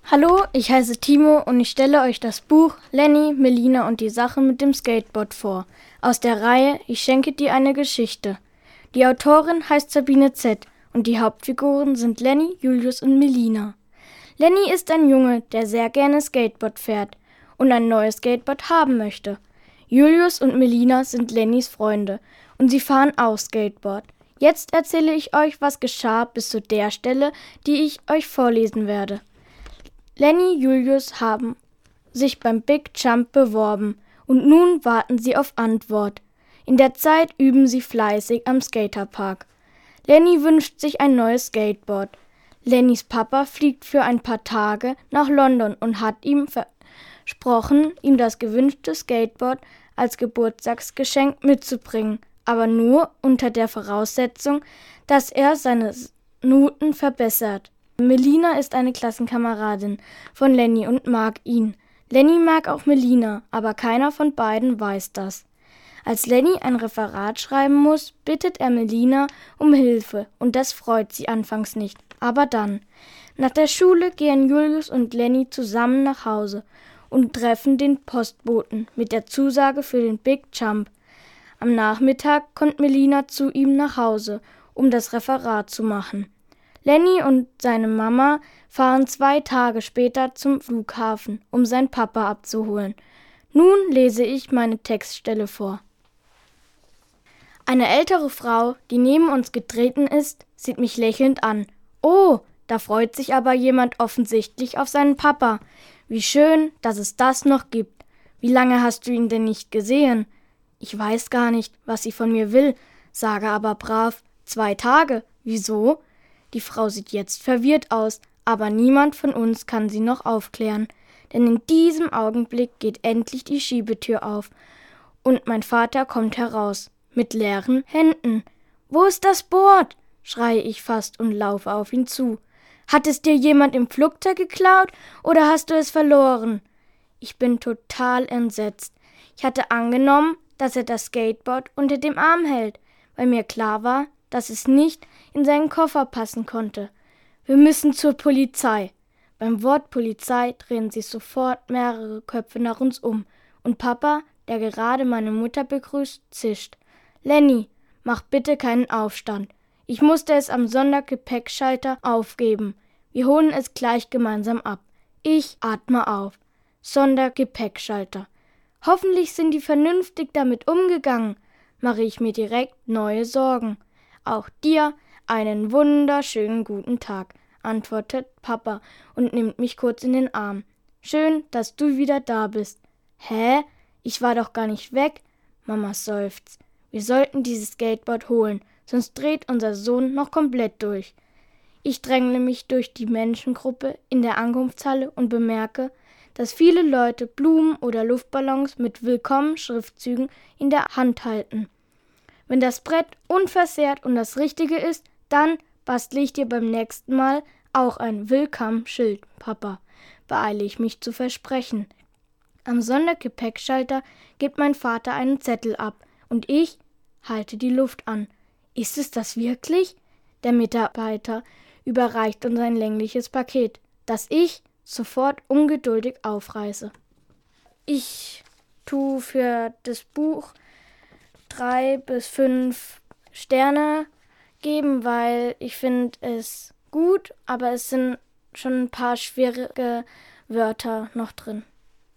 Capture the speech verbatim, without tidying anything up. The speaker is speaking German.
Hallo, ich heiße Timo und ich stelle euch das Buch Lenny, Melina und die Sache mit dem Skateboard vor, aus der Reihe Ich schenke dir eine Geschichte. Die Autorin heißt Sabine Z. und die Hauptfiguren sind Lenny, Julius und Melina. Lenny ist ein Junge, der sehr gerne Skateboard fährt und ein neues Skateboard haben möchte. Julius und Melina sind Lennys Freunde und sie fahren auch Skateboard. Jetzt erzähle ich euch, was geschah bis zu der Stelle, die ich euch vorlesen werde. Lenny und Julius haben sich beim Big Jump beworben und nun warten sie auf Antwort. In der Zeit üben sie fleißig am Skaterpark. Lenny wünscht sich ein neues Skateboard. Lennys Papa fliegt für ein paar Tage nach London und hat ihm versprochen, ihm das gewünschte Skateboard als Geburtstagsgeschenk mitzubringen, aber nur unter der Voraussetzung, dass er seine Noten verbessert. Melina ist eine Klassenkameradin von Lenny und mag ihn. Lenny mag auch Melina, aber keiner von beiden weiß das. Als Lenny ein Referat schreiben muss, bittet er Melina um Hilfe und das freut sie anfangs nicht. Aber dann, nach der Schule gehen Julius und Lenny zusammen nach Hause und treffen den Postboten mit der Zusage für den Big Jump. Am Nachmittag kommt Melina zu ihm nach Hause, um das Referat zu machen. Lenny und seine Mama fahren zwei Tage später zum Flughafen, um seinen Papa abzuholen. Nun lese ich meine Textstelle vor. Eine ältere Frau, die neben uns getreten ist, sieht mich lächelnd an. Oh, da freut sich aber jemand offensichtlich auf seinen Papa. Wie schön, dass es das noch gibt. Wie lange hast du ihn denn nicht gesehen? Ich weiß gar nicht, was sie von mir will, sage aber brav, zwei Tage. Wieso? Die Frau sieht jetzt verwirrt aus, aber niemand von uns kann sie noch aufklären. Denn in diesem Augenblick geht endlich die Schiebetür auf und mein Vater kommt heraus, mit leeren Händen. »Wo ist das Board?« schreie ich fast und laufe auf ihn zu. »Hat es dir jemand im Flugzeug geklaut oder hast du es verloren?« Ich bin total entsetzt. Ich hatte angenommen, dass er das Skateboard unter dem Arm hält, weil mir klar war, dass es nicht in seinen Koffer passen konnte. »Wir müssen zur Polizei.« Beim Wort Polizei drehen sich sofort mehrere Köpfe nach uns um und Papa, der gerade meine Mutter begrüßt, zischt. »Lenny, mach bitte keinen Aufstand. Ich musste es am Sondergepäckschalter aufgeben. Wir holen es gleich gemeinsam ab.« Ich atme auf. Sondergepäckschalter. Hoffentlich sind die vernünftig damit umgegangen, mache ich mir direkt neue Sorgen. »Auch dir einen wunderschönen guten Tag«, antwortet Papa und nimmt mich kurz in den Arm. »Schön, dass du wieder da bist.« »Hä? Ich war doch gar nicht weg«, Mama seufzt. »Wir sollten dieses Skateboard holen, sonst dreht unser Sohn noch komplett durch.« Ich drängle mich durch die Menschengruppe in der Ankunftshalle und bemerke, dass viele Leute Blumen oder Luftballons mit Willkommen-Schriftzügen in der Hand halten. Wenn das Brett unversehrt und das Richtige ist, dann bastle ich dir beim nächsten Mal auch ein Willkommen-Schild, Papa, beeile ich mich zu versprechen. Am Sondergepäckschalter gibt mein Vater einen Zettel ab und ich halte die Luft an. Ist es das wirklich? Der Mitarbeiter überreicht uns ein längliches Paket, das ich sofort ungeduldig aufreiße. Ich tue für das Buch drei bis fünf Sterne geben, weil ich finde es gut, aber es sind schon ein paar schwierige Wörter noch drin.